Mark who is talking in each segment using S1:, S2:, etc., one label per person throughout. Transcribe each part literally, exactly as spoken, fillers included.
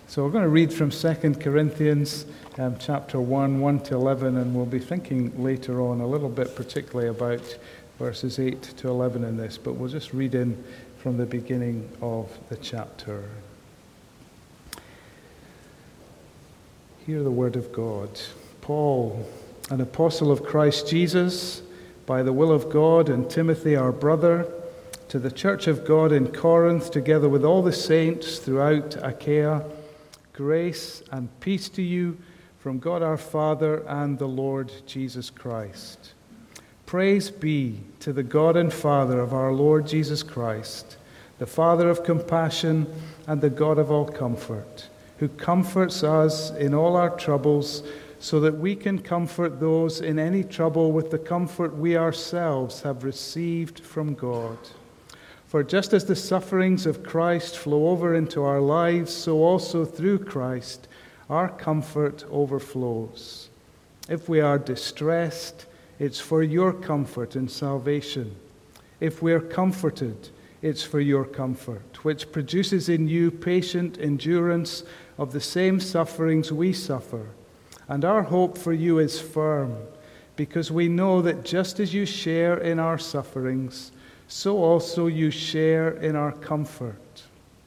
S1: So we're going to read from Second Corinthians um, chapter one, one to eleven, and we'll be thinking later on a little bit particularly about verses eight to eleven in this, but we'll just read in from the beginning of the chapter. Hear the word of God. Paul, an apostle of Christ Jesus, by the will of God, and Timothy our brother, to the church of God in Corinth, together with all the saints throughout Achaia, grace and peace to you from God our Father and the Lord Jesus Christ. Praise be to the God and Father of our Lord Jesus Christ, the Father of compassion and the God of all comfort, who comforts us in all our troubles, so that we can comfort those in any trouble with the comfort we ourselves have received from God. For just as the sufferings of Christ flow over into our lives, so also through Christ our comfort overflows. If we are distressed, it's for your comfort and salvation. If we are comforted, it's for your comfort, which produces in you patient endurance of the same sufferings we suffer. And our hope for you is firm, because we know that just as you share in our sufferings, so also you share in our comfort.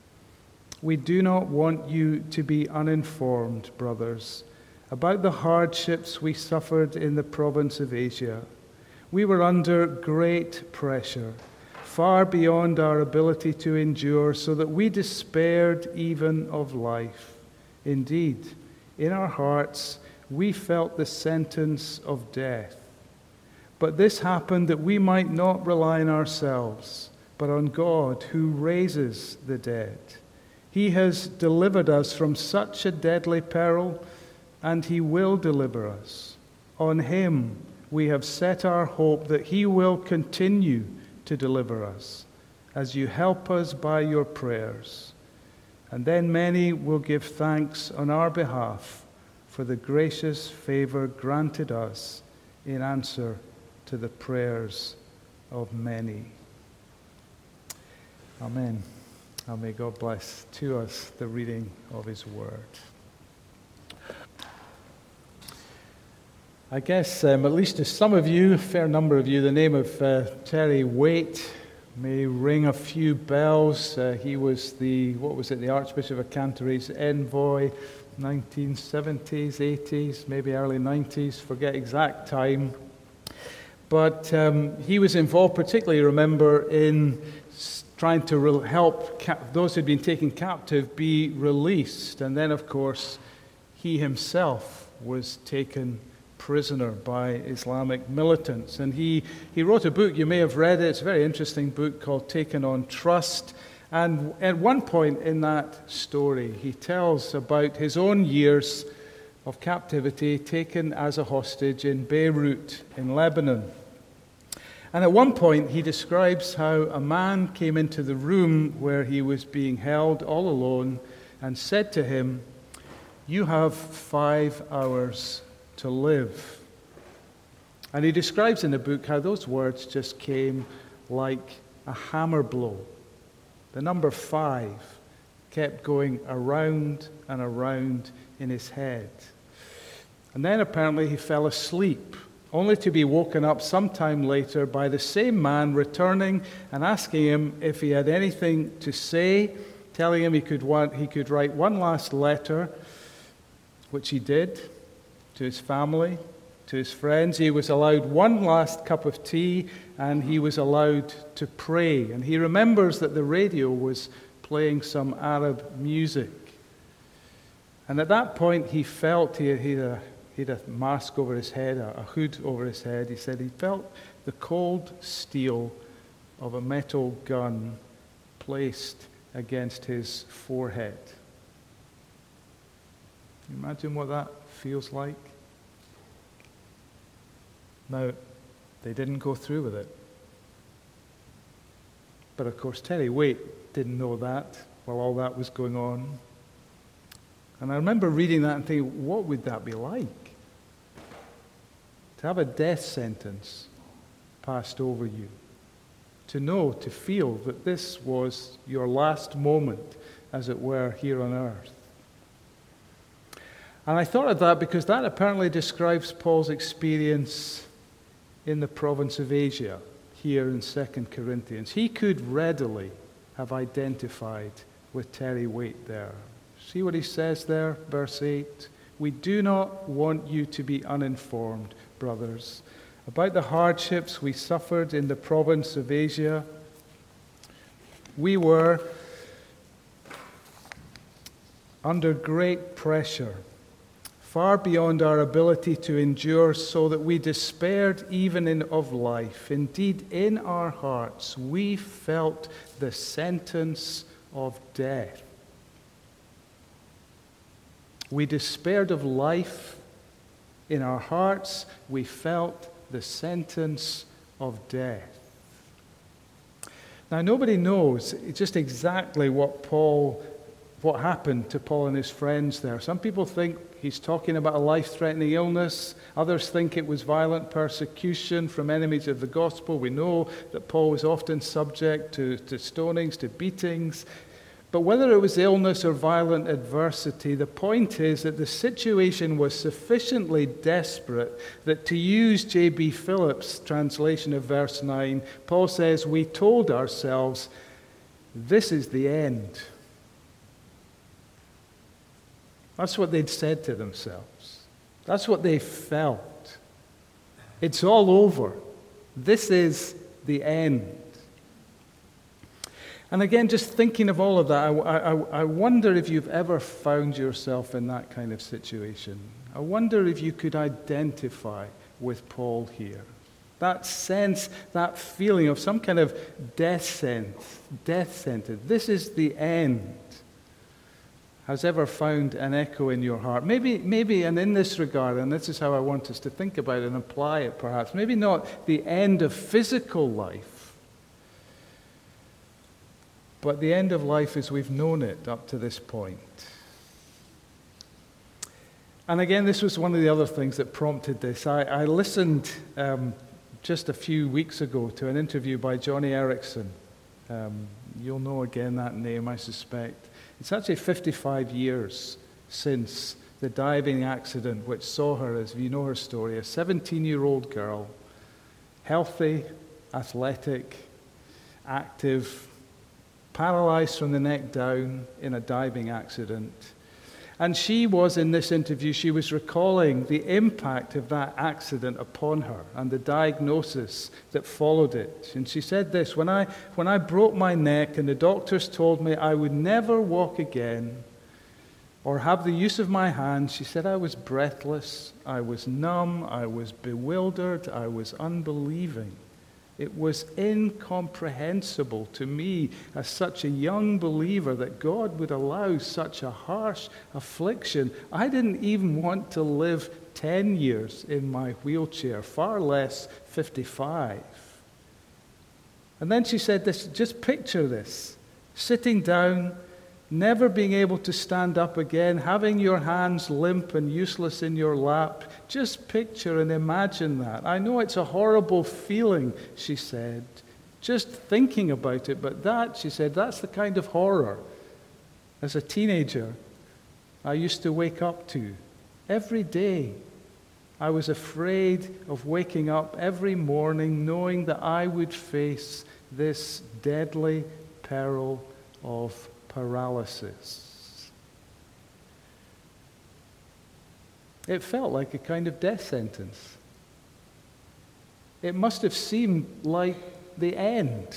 S1: We do not want you to be uninformed, brothers, about the hardships we suffered in the province of Asia. We were under great pressure, far beyond our ability to endure, so that we despaired even of life. Indeed, in our hearts, we felt the sentence of death. But this happened that we might not rely on ourselves, but on God who raises the dead. He has delivered us from such a deadly peril, and he will deliver us. On him we have set our hope that he will continue to deliver us, as you help us by your prayers. And then many will give thanks on our behalf for the gracious favor granted us in answer to the prayers of many. Amen. And may God bless to us the reading of his word. I guess, um, at least to some of you, a fair number of you, the name of uh, Terry Waite may ring a few bells. Uh, he was the, what was it, the Archbishop of Canterbury's envoy, nineteen seventies, eighties, maybe early nineties, forget exact time. But um, he was involved, particularly, remember, in trying to re- help cap- those who had been taken captive be released. And then, of course, he himself was taken prisoner by Islamic militants. And he, he wrote a book, you may have read it, it's a very interesting book called Taken on Trust. And at one point in that story, he tells about his own years of captivity taken as a hostage in Beirut in Lebanon. And at one point, he describes how a man came into the room where he was being held all alone and said to him, "You have five hours to live." And he describes in the book how those words just came like a hammer blow. The number five kept going around and around in his head. And then apparently he fell asleep, only to be woken up sometime later by the same man returning and asking him if he had anything to say, telling him he could want, he could write one last letter, which he did, to his family, to his friends. He was allowed one last cup of tea, and he was allowed to pray. And he remembers that the radio was playing some Arab music. And at that point, he felt he had a He had a mask over his head, a hood over his head. He said he felt the cold steel of a metal gun placed against his forehead. Can you imagine what that feels like? Now, they didn't go through with it. But of course, Terry Waite didn't know that while all that was going on. And I remember reading that and thinking, what would that be like? To have a death sentence passed over you. To know, to feel that this was your last moment, as it were, here on earth. And I thought of that because that apparently describes Paul's experience in the province of Asia, here in Second Corinthians. He could readily have identified with Terry Waite there. See what he says there, verse eight? We do not want you to be uninformed, brothers, about the hardships we suffered in the province of Asia. We were under great pressure, far beyond our ability to endure, so that we despaired even in, of life. Indeed, in our hearts, we felt the sentence of death. We despaired of life. In our hearts, we felt the sentence of death. Now, nobody knows just exactly what Paul, what happened to Paul and his friends there. Some people think he's talking about a life-threatening illness. Others think it was violent persecution from enemies of the gospel. We know that Paul was often subject to, to stonings, to beatings. But whether it was illness or violent adversity, the point is that the situation was sufficiently desperate that, to use J B Phillips' translation of verse nine, Paul says, we told ourselves, this is the end. That's what they'd said to themselves. That's what they felt. It's all over. This is the end. And again, just thinking of all of that, I, I, I wonder if you've ever found yourself in that kind of situation. I wonder if you could identify with Paul here. That sense, that feeling of some kind of death sentence, death sentence. This is the end. Has ever found an echo in your heart? Maybe, maybe, and in this regard, and this is how I want us to think about it and apply it perhaps, maybe not the end of physical life, but the end of life as we've known it up to this point. And again, this was one of the other things that prompted this. I, I listened um, just a few weeks ago to an interview by Johnny Erickson. Um, you'll know again that name, I suspect. It's actually fifty-five years since the diving accident which saw her, as you know her story, a seventeen-year-old girl, healthy, athletic, active, paralyzed from the neck down in a diving accident. And she was, in this interview, she was recalling the impact of that accident upon her and the diagnosis that followed it. And she said this, when I, when I broke my neck and the doctors told me I would never walk again or have the use of my hands, she said, I was breathless, I was numb, I was bewildered, I was unbelieving. It was incomprehensible to me as such a young believer that God would allow such a harsh affliction. I didn't even want to live ten years in my wheelchair, far less fifty-five. And then she said this, just picture this, sitting down, never being able to stand up again, having your hands limp and useless in your lap. Just picture and imagine that. I know it's a horrible feeling, she said, just thinking about it, but that, she said, that's the kind of horror as a teenager I used to wake up to every day. I was afraid of waking up every morning knowing that I would face this deadly peril of paralysis. It felt like a kind of death sentence. It must have seemed like the end.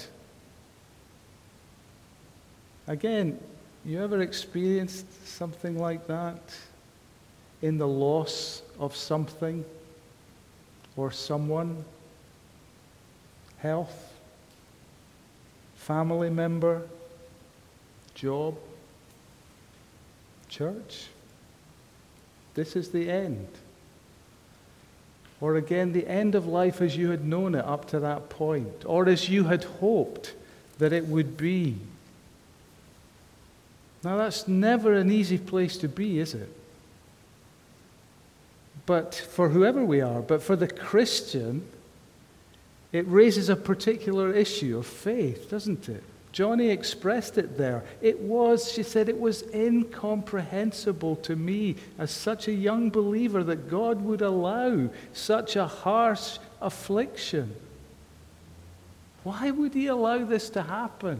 S1: Again, you ever experienced something like that in the loss of something or someone? Health, family member, job, church. This is the end. Or again, the end of life as you had known it up to that point, or as you had hoped that it would be. Now, that's never an easy place to be, is it? But for whoever we are, but for the Christian, it raises a particular issue of faith, doesn't it? Johnny expressed it there. It was, she said, it was incomprehensible to me as such a young believer that God would allow such a harsh affliction. Why would he allow this to happen?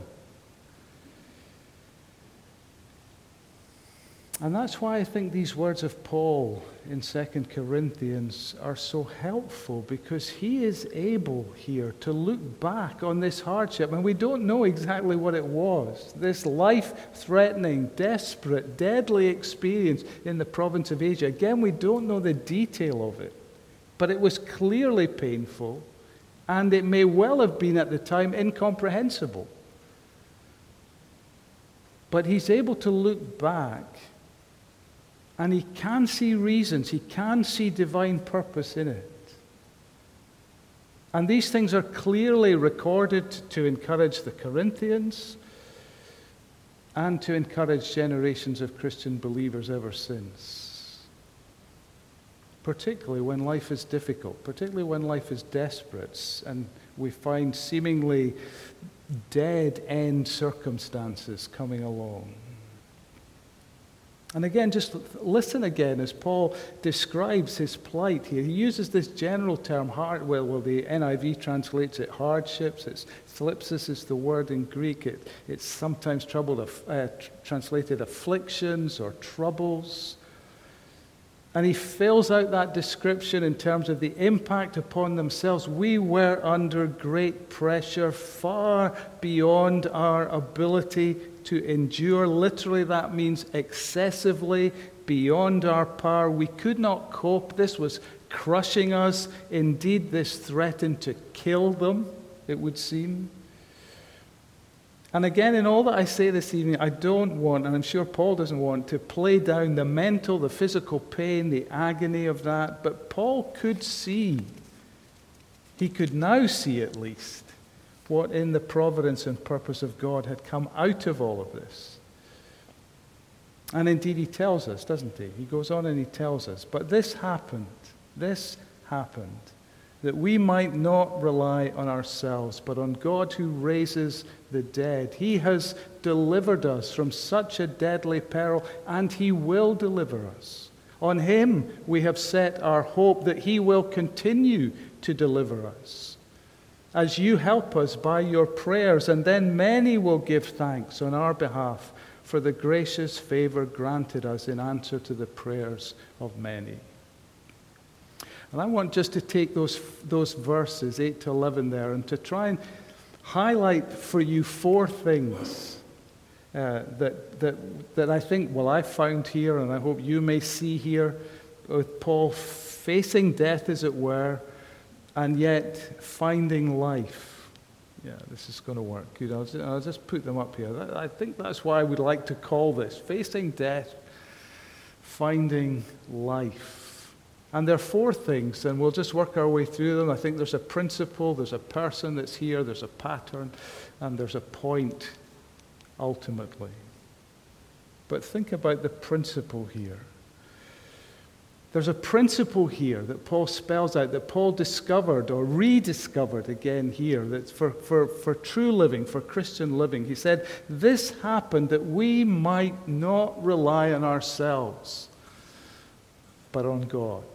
S1: And that's why I think these words of Paul in Second Corinthians are so helpful, because he is able here to look back on this hardship, and we don't know exactly what it was. This life-threatening, desperate, deadly experience in the province of Asia. Again, we don't know the detail of it, but it was clearly painful, and it may well have been at the time incomprehensible. But he's able to look back, and he can see reasons, he can see divine purpose in it. And these things are clearly recorded to encourage the Corinthians and to encourage generations of Christian believers ever since. Particularly when life is difficult, particularly when life is desperate, and we find seemingly dead-end circumstances coming along. And again, just listen again as Paul describes his plight here. He uses this general term, hard, well, well, the N I V translates it hardships. It's thlipsis is the word in Greek. It, it's sometimes troubled, uh, translated afflictions or troubles. And he fills out that description in terms of the impact upon themselves. We were under great pressure, far beyond our ability to endure. Literally, that means excessively beyond our power. We could not cope. This was crushing us. Indeed, this threatened to kill them, it would seem. And again, in all that I say this evening, I don't want, and I'm sure Paul doesn't want, to play down the mental, the physical pain, the agony of that. But Paul could see, he could now see at least, what in the providence and purpose of God had come out of all of this. And indeed he tells us, doesn't he? He goes on and he tells us, but this happened, this happened, that we might not rely on ourselves, but on God who raises the dead. He has delivered us from such a deadly peril, and he will deliver us. On him we have set our hope that he will continue to deliver us, as you help us by your prayers, and then many will give thanks on our behalf for the gracious favor granted us in answer to the prayers of many. And I want just to take those, those verses, eight to eleven there, and to try and highlight for you four things uh, that, that, that I think, well, I found here, and I hope you may see here, with Paul facing death, as it were, and yet finding life. Yeah, this is going to work. You know, I'll just, I'll just put them up here. I think that's why I would like to call this Facing Death, Finding Life. And there are four things, and we'll just work our way through them. I think there's a principle, there's a person that's here, there's a pattern, and there's a point, ultimately. But think about the principle here. There's a principle here that Paul spells out, that Paul discovered or rediscovered again here, that's for, for, for true living, for Christian living. He said, this happened that we might not rely on ourselves, but on God.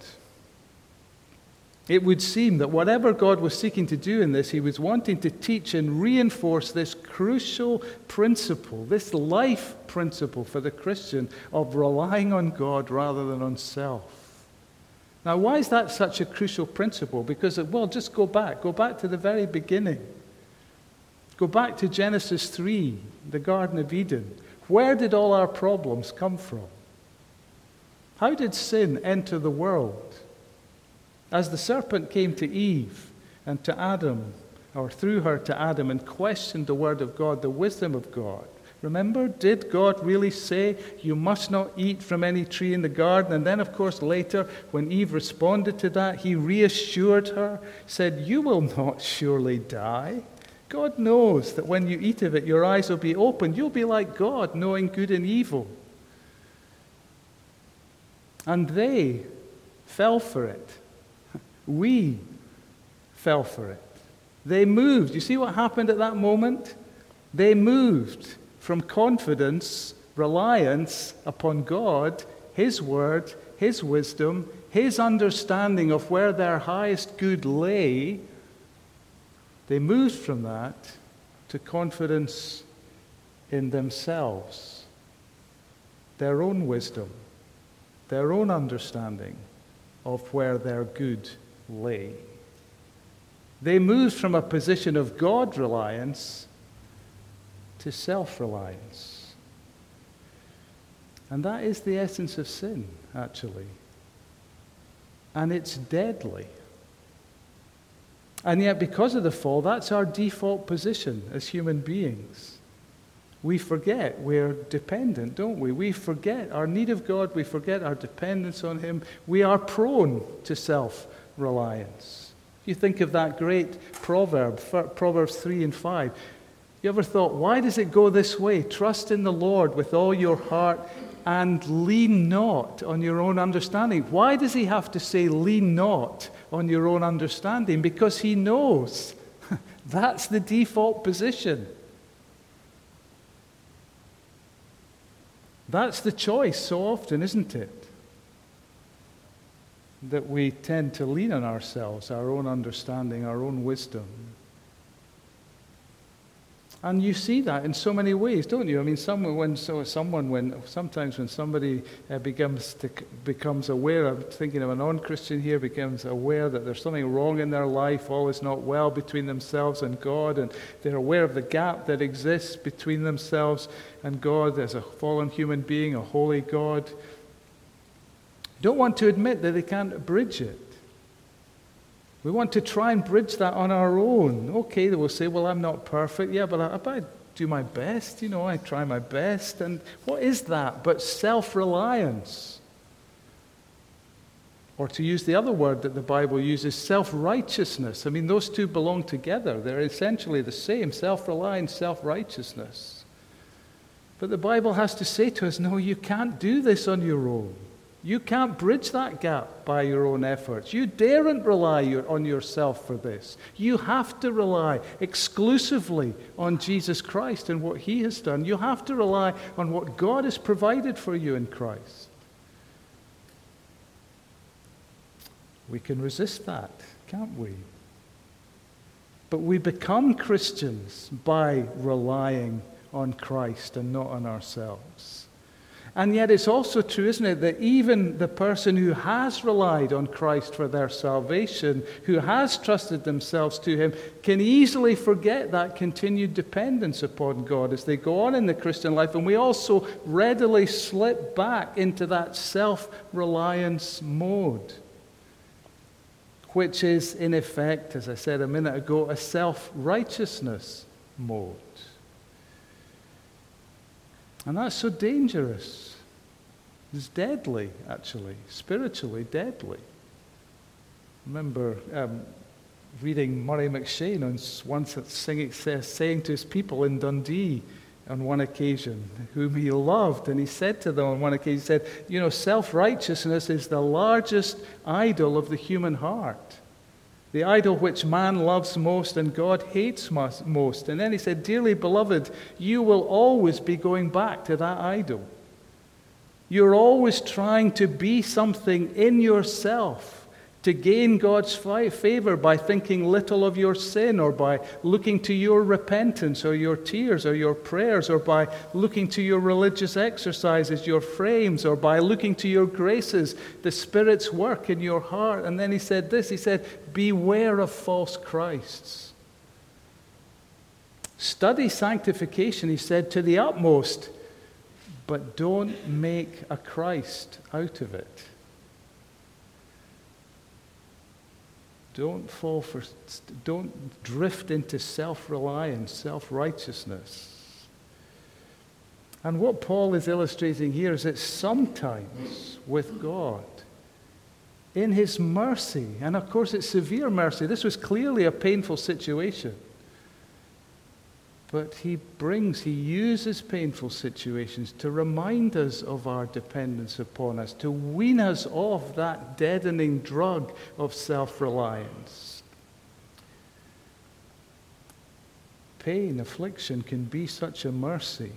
S1: It would seem that whatever God was seeking to do in this, he was wanting to teach and reinforce this crucial principle, this life principle for the Christian of relying on God rather than on self. Now, why is that such a crucial principle? Because, well, just go back. Go back to the very beginning. Go back to Genesis three, the Garden of Eden. Where did all our problems come from? How did sin enter the world? As the serpent came to Eve and to Adam, or through her to Adam, and questioned the word of God, the wisdom of God. Remember, did God really say, you must not eat from any tree in the garden? And then, of course, later, when Eve responded to that, he reassured her, said, you will not surely die. God knows that when you eat of it, your eyes will be opened. You'll be like God, knowing good and evil. And they fell for it. We fell for it. They moved. You see what happened at that moment? They moved from confidence, reliance upon God, His word, His wisdom, His understanding of where their highest good lay. They moved from that to confidence in themselves, their own wisdom, their own understanding of where their good lay. They moved from a position of God reliance to self-reliance. And that is the essence of sin, actually. And it's deadly. And yet, because of the fall, that's our default position as human beings. We forget we're dependent, don't we? We forget our need of God. We forget our dependence on Him. We are prone to self-reliance. You think of that great proverb, Proverbs three and five. You ever thought, why does it go this way? Trust in the Lord with all your heart and lean not on your own understanding. Why does he have to say lean not on your own understanding? Because he knows that's the default position. That's the choice so often, isn't it? That we tend to lean on ourselves, our own understanding, our own wisdom. And you see that in so many ways, don't you? I mean, someone when so someone when sometimes when somebody uh, becomes to, becomes aware, I'm thinking of a non-Christian here, becomes aware that there's something wrong in their life, all is not well between themselves and God, and they're aware of the gap that exists between themselves and God as a fallen human being, a holy God. Don't want to admit that they can't bridge it. We want to try and bridge that on our own. Okay, they will say, well, I'm not perfect. Yeah, but I, but I do my best. You know, I try my best. And what is that but self-reliance? Or to use the other word that the Bible uses, self-righteousness. I mean, those two belong together. They're essentially the same, self-reliance, self-righteousness. But the Bible has to say to us, no, you can't do this on your own. You can't bridge that gap by your own efforts. You daren't rely your, on yourself for this. You have to rely exclusively on Jesus Christ and what He has done. You have to rely on what God has provided for you in Christ. We can resist that, can't we? But we become Christians by relying on Christ and not on ourselves. And yet it's also true, isn't it, that even the person who has relied on Christ for their salvation, who has trusted themselves to Him, can easily forget that continued dependence upon God as they go on in the Christian life. And we also readily slip back into that self-reliance mode, which is, in effect, as I said a minute ago, a self-righteousness mode. And that's so dangerous. It's deadly, actually, spiritually deadly. I remember um, reading Murray McShane on once singing, saying to his people in Dundee on one occasion, whom he loved, and he said to them on one occasion, he said, you know, self-righteousness is the largest idol of the human heart. The idol which man loves most and God hates most. And then he said, dearly beloved, you will always be going back to that idol. You're always trying to be something in yourself to gain God's favor by thinking little of your sin, or by looking to your repentance or your tears or your prayers, or by looking to your religious exercises, your frames, or by looking to your graces, the Spirit's work in your heart. And then he said this, he said, beware of false Christs. Study sanctification, he said, to the utmost, but don't make a Christ out of it. Don't fall for, don't drift into self-reliance, self-righteousness. And what Paul is illustrating here is that sometimes with God, in His mercy, and of course it's severe mercy, this was clearly a painful situation, but He brings, He uses painful situations to remind us of our dependence upon us, to wean us off that deadening drug of self-reliance. pain, affliction can be such a mercy.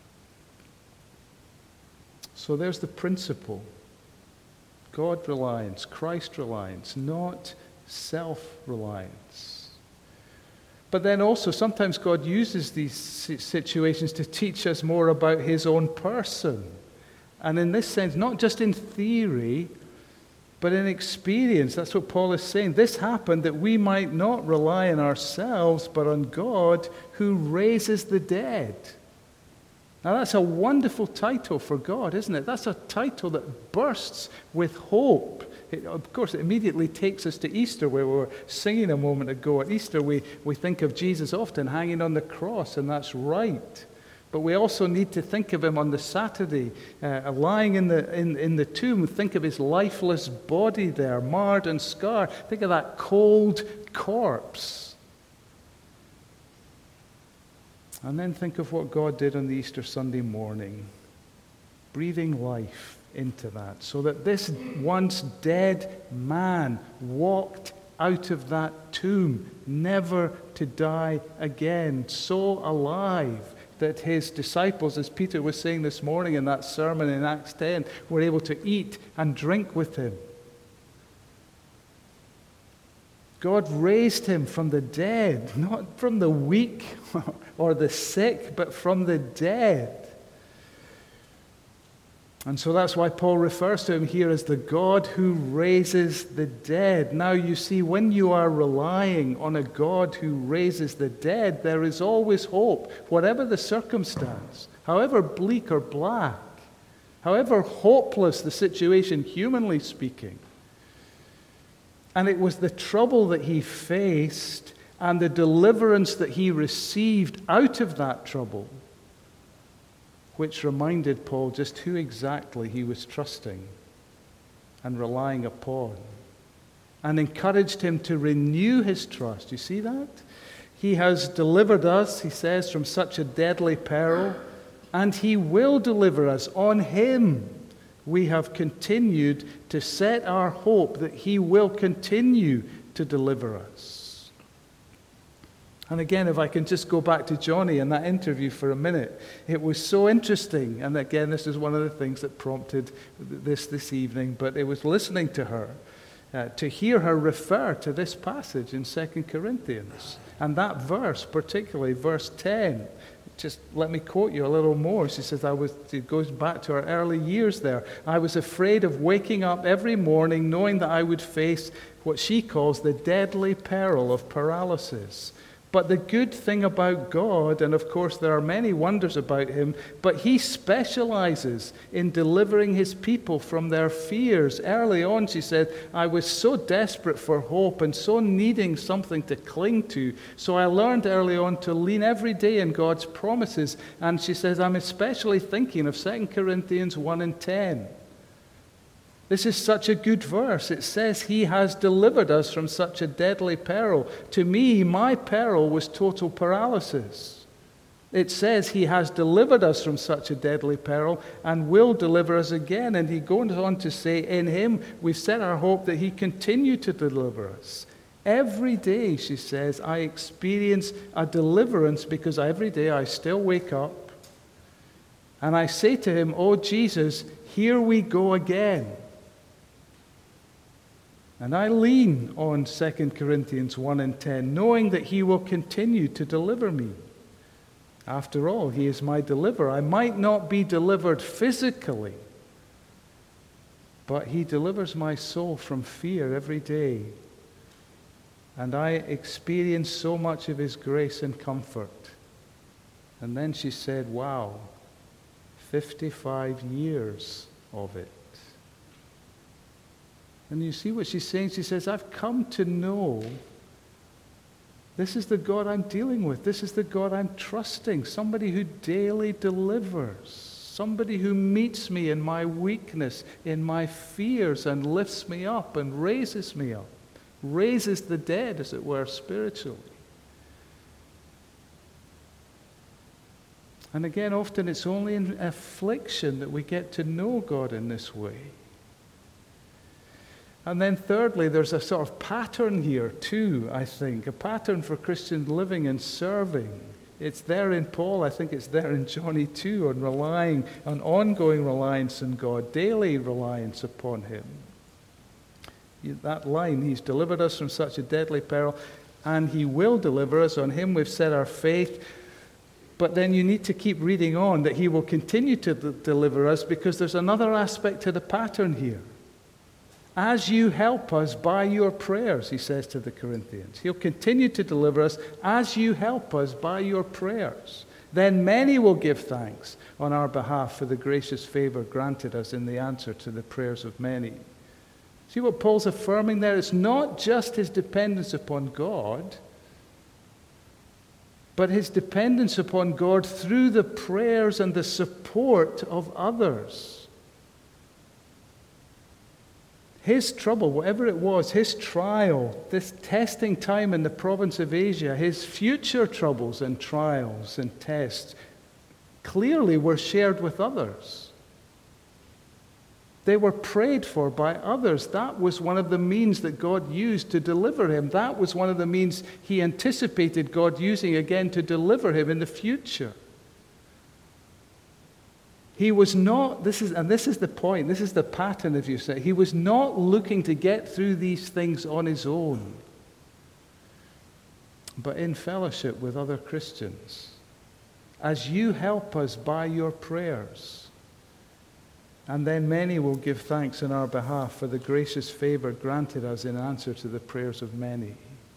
S1: So there's the principle. God reliance, Christ reliance, not self-reliance. But then also sometimes God uses these situations to teach us more about his own person. And in this sense, not just in theory, but in experience. That's what Paul is saying. This happened that we might not rely on ourselves, but on God who raises the dead. Now that's a wonderful title for God, isn't it? That's a title that bursts with hope. It, of course, it immediately takes us to Easter, where we were singing a moment ago. At Easter, we, we think of Jesus often hanging on the cross, and that's right. But we also need to think of him on the Saturday, uh, lying in the, in, in the tomb. Think of his lifeless body there, marred and scarred. Think of that cold corpse. And then think of what God did on the Easter Sunday morning, breathing life into that, so that this once dead man walked out of that tomb, never to die again, so alive that his disciples, as Peter was saying this morning in that sermon in Acts ten, were able to eat and drink with him. God raised him from the dead, not from the weak or the sick, but from the dead. And so that's why Paul refers to him here as the God who raises the dead. Now you see, when you are relying on a God who raises the dead, there is always hope, whatever the circumstance, however bleak or black, however hopeless the situation, humanly speaking. And it was the trouble that he faced and the deliverance that he received out of that trouble which reminded Paul just who exactly he was trusting and relying upon, and encouraged him to renew his trust. You see that? He has delivered us, he says, from such a deadly peril, and he will deliver us. On him we have continued to set our hope that he will continue to deliver us. And again, if I can just go back to Johnny and that interview for a minute, it was so interesting. And again, this is one of the things that prompted this this evening, but it was listening to her, uh, to hear her refer to this passage in Second Corinthians. And that verse, particularly verse ten, just let me quote you a little more. She says, I was, it goes back to her early years there. I was afraid of waking up every morning knowing that I would face what she calls the deadly peril of paralysis. But the good thing about God, and of course there are many wonders about him, but he specializes in delivering his people from their fears. Early on, she said, I was so desperate for hope and so needing something to cling to. So I learned early on to lean every day in God's promises. And she says, I'm especially thinking of Second Corinthians one and ten. This is such a good verse. It says he has delivered us from such a deadly peril. To me, my peril was total paralysis. It says he has delivered us from such a deadly peril and will deliver us again. And he goes on to say, in him we've set our hope that he continue to deliver us. Every day, she says, I experience a deliverance because every day I still wake up and I say to him, oh Jesus, here we go again. And I lean on Second Corinthians one and ten, knowing that he will continue to deliver me. After all, he is my deliverer. I might not be delivered physically, but he delivers my soul from fear every day. And I experience so much of his grace and comfort. And then she said, wow, fifty-five years of it. And you see what she's saying? She says, I've come to know this is the God I'm dealing with. This is the God I'm trusting. Somebody who daily delivers. Somebody who meets me in my weakness, in my fears, and lifts me up and raises me up. Raises the dead, as it were, spiritually. And again, often it's only in affliction that we get to know God in this way. And then thirdly, there's a sort of pattern here too, I think, a pattern for Christian living and serving. It's there in Paul. I think it's there in Johnny too, on relying, on ongoing reliance on God, daily reliance upon him. That line, he's delivered us from such a deadly peril, and he will deliver us. On him we've set our faith. But then you need to keep reading on that he will continue to d- deliver us, because there's another aspect to the pattern here. As you help us by your prayers, he says to the Corinthians. He'll continue to deliver us as you help us by your prayers. Then many will give thanks on our behalf for the gracious favor granted us in the answer to the prayers of many. See what Paul's affirming there? It's not just his dependence upon God, but his dependence upon God through the prayers and the support of others. His trouble, whatever it was, his trial, this testing time in the province of Asia, his future troubles and trials and tests clearly were shared with others. They were prayed for by others. That was one of the means that God used to deliver him. That was one of the means he anticipated God using again to deliver him in the future. He was not, this is, and this is the point, this is the pattern, if you say, he was not looking to get through these things on his own, but in fellowship with other Christians. As you help us by your prayers, and then many will give thanks on our behalf for the gracious favor granted us in answer to the prayers of many.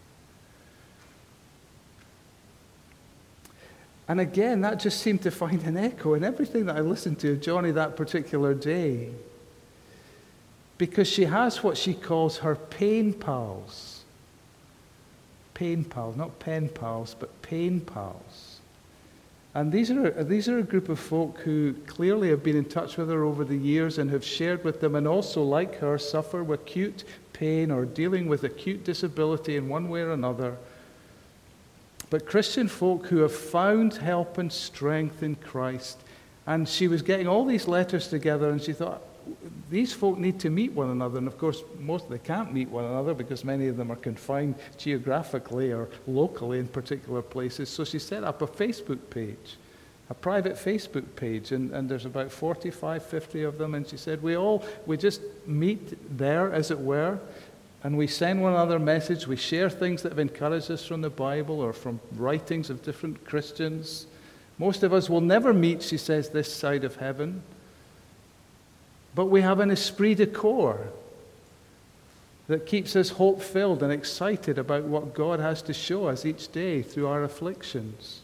S1: And again, that just seemed to find an echo in everything that I listened to of Johnny that particular day. Because she has what she calls her pain pals. Pain pals, not pen pals, but pain pals. And these are, these are a group of folk who clearly have been in touch with her over the years and have shared with them, and also, like her, suffer with acute pain or dealing with acute disability in one way or another. But Christian folk who have found help and strength in Christ. And she was getting all these letters together, and she thought, these folk need to meet one another. And of course, most of them can't meet one another because many of them are confined geographically or locally in particular places. So she set up a Facebook page, a private Facebook page, and, and there's about forty-five, fifty of them. And she said, we all, we just meet there, as it were, and we send one another a message. We share things that have encouraged us from the Bible or from writings of different Christians. Most of us will never meet, she says, this side of heaven. But we have an esprit de corps that keeps us hope-filled and excited about what God has to show us each day through our afflictions.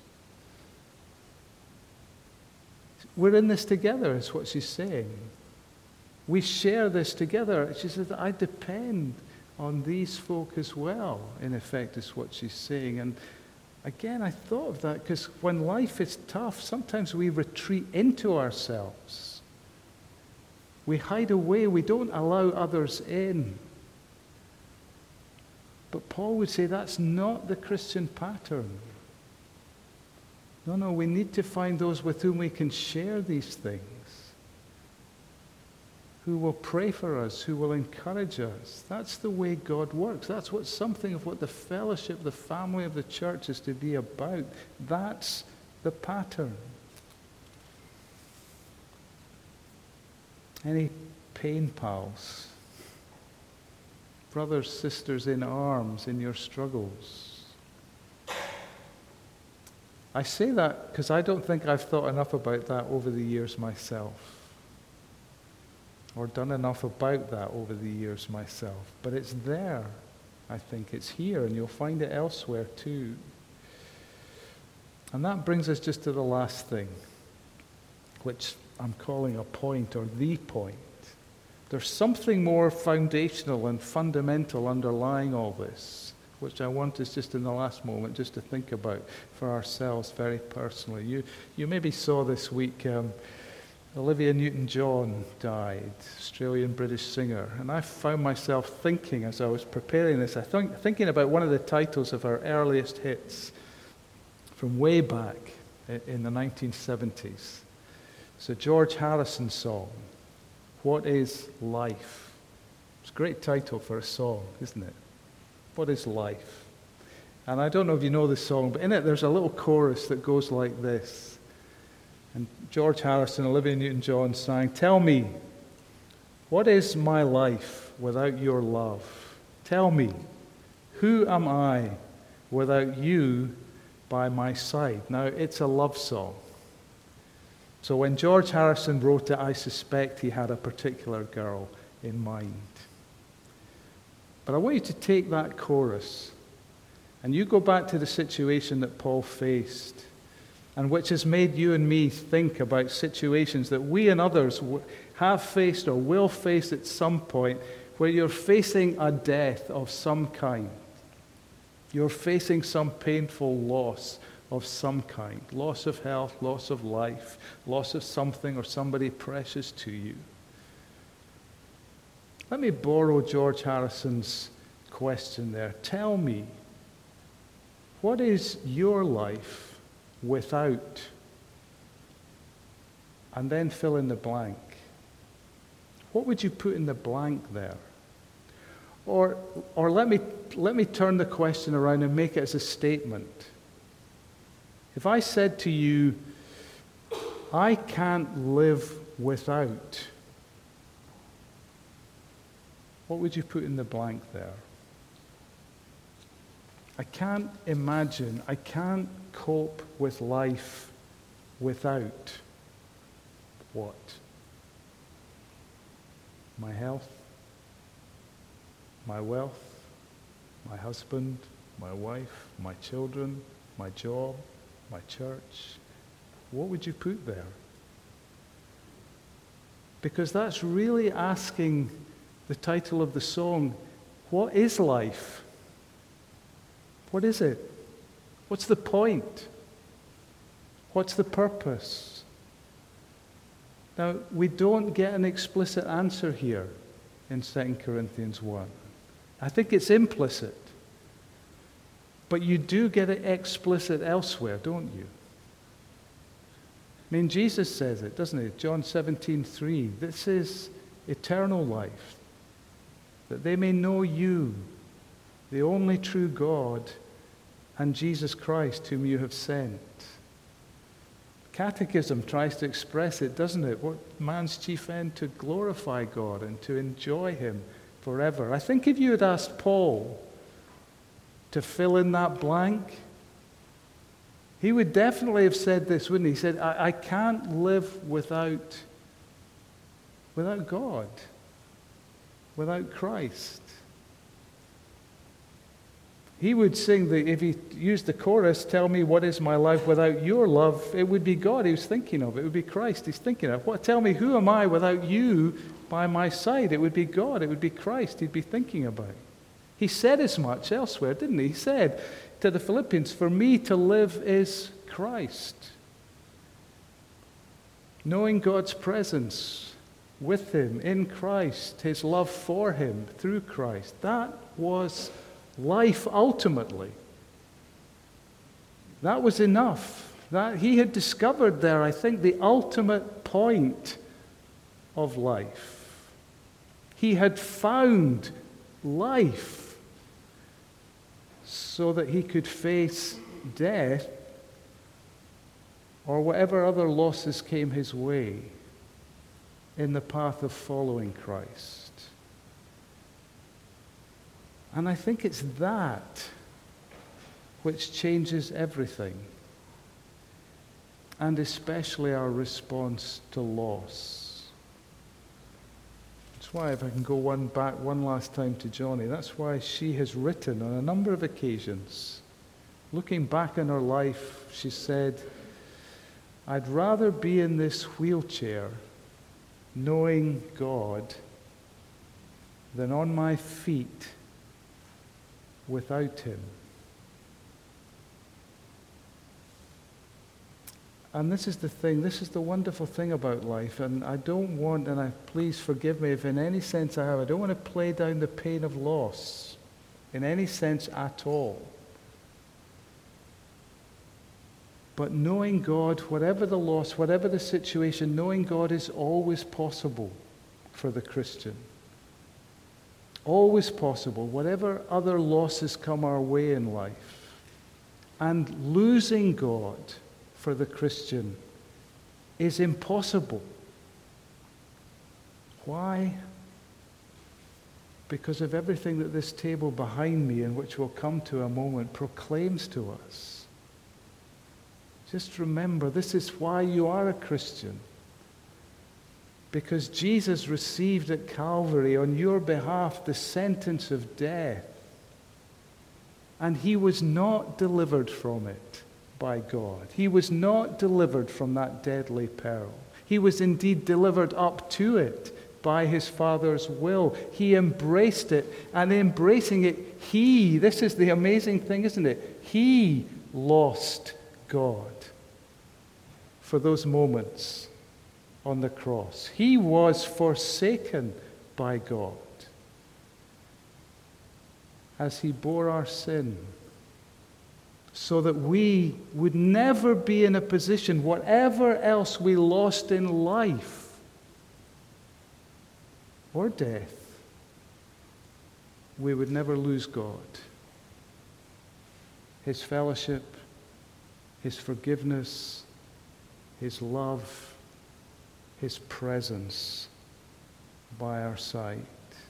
S1: We're in this together, is what she's saying. We share this together. She says, I depend on these folk as well, in effect, is what she's saying. And again, I thought of that because when life is tough, sometimes we retreat into ourselves. We hide away. We don't allow others in. But Paul would say that's not the Christian pattern. No, no, we need to find those with whom we can share these things, who will pray for us, who will encourage us. That's the way God works. That's what something of what the fellowship, the family of the church is to be about. That's the pattern. Any pain pals? Brothers, sisters in arms in your struggles? I say that because I don't think I've thought enough about that over the years myself, or done enough about that over the years myself. But it's there, I think. It's here, and you'll find it elsewhere too. And that brings us just to the last thing, which I'm calling a point, or the point. There's something more foundational and fundamental underlying all this, which I want us just in the last moment just to think about for ourselves very personally. You, you maybe saw this week um, Olivia Newton-John died, Australian-British singer. And I found myself thinking as I was preparing this, I think, thinking about one of the titles of her earliest hits from way back in the nineteen seventies. It's a George Harrison song, What is Life? It's a great title for a song, isn't it? What is life? And I don't know if you know this song, but in it there's a little chorus that goes like this. And George Harrison, Olivia Newton-John sang, "Tell me, what is my life without your love? Tell me, who am I without you by my side?" Now, it's a love song. So when George Harrison wrote it, I suspect he had a particular girl in mind. But I want you to take that chorus and you go back to the situation that Paul faced, and which has made you and me think about situations that we and others have faced or will face at some point, where you're facing a death of some kind. You're facing some painful loss of some kind. Loss of health, loss of life, loss of something or somebody precious to you. Let me borrow George Harrison's question there. Tell me, what is your life without? And then fill in the blank. What would you put in the blank there? Or, or let me, let me turn the question around and make it as a statement. If I said to you, I can't live without, what would you put in the blank there? I can't imagine, I can't cope with life without what? My health, my wealth, my husband, my wife, my children, my job, my church. What would you put there? Because that's really asking the title of the song, what is life? What is it? What's the point? What's the purpose? Now, we don't get an explicit answer here in Second Corinthians one. I think it's implicit. But you do get it explicit elsewhere, don't you? I mean, Jesus says it, doesn't he? John seventeen three. This is eternal life, that they may know you, the only true God, and Jesus Christ, whom you have sent. Catechism tries to express it, doesn't it? What man's chief end? To glorify God and to enjoy him forever. I think if you had asked Paul to fill in that blank, he would definitely have said this, wouldn't he? He said, I, I can't live without, without God, without Christ. He would sing, the, if he used the chorus, tell me what is my life without your love, it would be God he was thinking of. It would be Christ he's thinking of. What? Tell me, who am I without you by my side? It would be God. It would be Christ he'd be thinking about. He said as much elsewhere, didn't he? He said to the Philippians, for me to live is Christ. Knowing God's presence with him in Christ, his love for him through Christ, that was life ultimately. That was enough. That he had discovered there, I think, the ultimate point of life. He had found life so that he could face death or whatever other losses came his way in the path of following Christ. And I think it's that which changes everything, and especially our response to loss. That's why, if I can go one back one last time to Johnny, that's why she has written on a number of occasions, looking back on her life, she said, I'd rather be in this wheelchair knowing God than on my feet without him. And this is the thing, this is the wonderful thing about life, and I don't want, and I please forgive me if in any sense I have, I don't want to play down the pain of loss in any sense at all. But knowing God, whatever the loss, whatever the situation, knowing God is always possible for the Christian. Always possible, whatever other losses come our way in life. And losing God for the Christian is impossible. Why? Because of everything that this table behind me, and which we'll come to a moment, proclaims to us. Just remember, this is why you are a Christian. Because Jesus received at Calvary on your behalf the sentence of death. And he was not delivered from it by God. He was not delivered from that deadly peril. He was indeed delivered up to it by his Father's will. He embraced it, and embracing it, he, this is the amazing thing, isn't it? He lost God for those moments on the cross. He was forsaken by God as he bore our sin, so that we would never be in a position, whatever else we lost in life or death, we would never lose God, his fellowship, his forgiveness, his love, his presence by our side.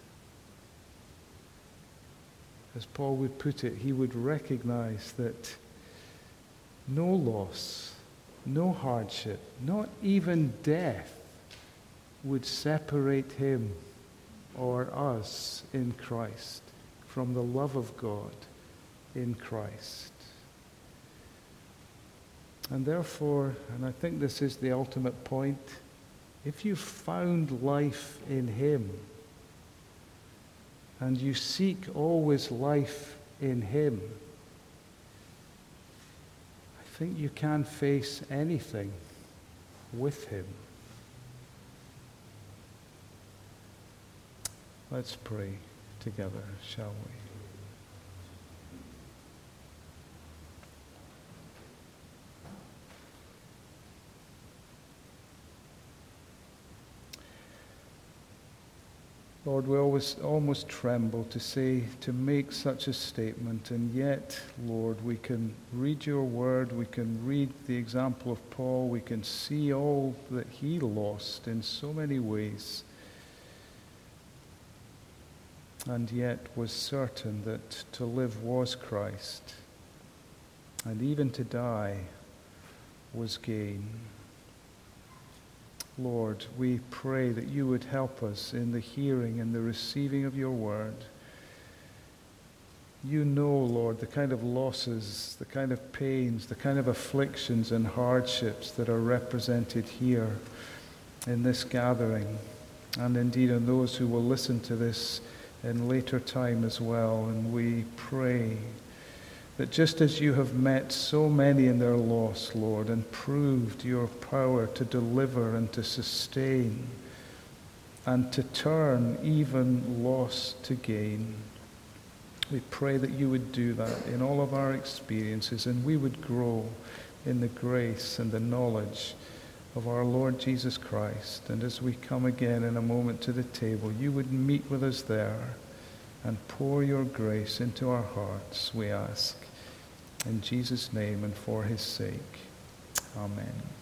S1: As Paul would put it, he would recognize that no loss, no hardship, not even death would separate him or us in Christ from the love of God in Christ. And therefore, and I think this is the ultimate point, if you found life in him, and you seek always life in him, I think you can face anything with him. Let's pray together, shall we? Lord, we always almost tremble to say, to make such a statement, and yet, Lord, we can read your word, we can read the example of Paul, we can see all that he lost in so many ways, and yet was certain that to live was Christ, and even to die was gain. Lord, we pray that you would help us in the hearing and the receiving of your word. You know, Lord, the kind of losses, the kind of pains, the kind of afflictions and hardships that are represented here in this gathering, and indeed in those who will listen to this in later time as well. And we pray that just as you have met so many in their loss, Lord, and proved your power to deliver and to sustain and to turn even loss to gain, we pray that you would do that in all of our experiences, and we would grow in the grace and the knowledge of our Lord Jesus Christ. And as we come again in a moment to the table, you would meet with us there and pour your grace into our hearts, we ask. In Jesus' name and for his sake. Amen.